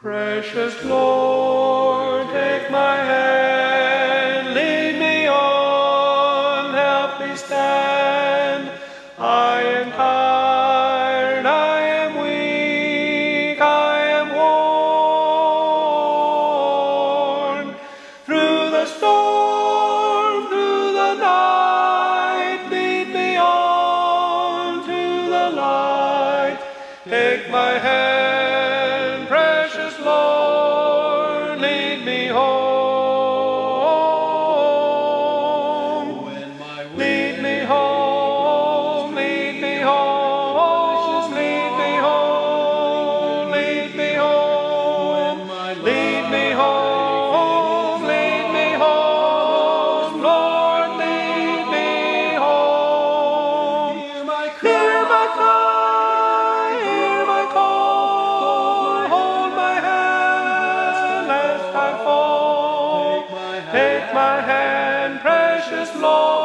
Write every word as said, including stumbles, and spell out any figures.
Precious Lord, take my hand, lead me on, help me stand. I am tired, I am weak, I am worn. Through the storm, through the night, lead me on to the light. Take my hand, precious Lord, lead me home. Lead me home, lead me home, lead me home, lead me home, lead me home, lead me home, Lord, lead me home. Hear my cry, hear my call, hold my hand lest I fall. Take my hand, precious Lord.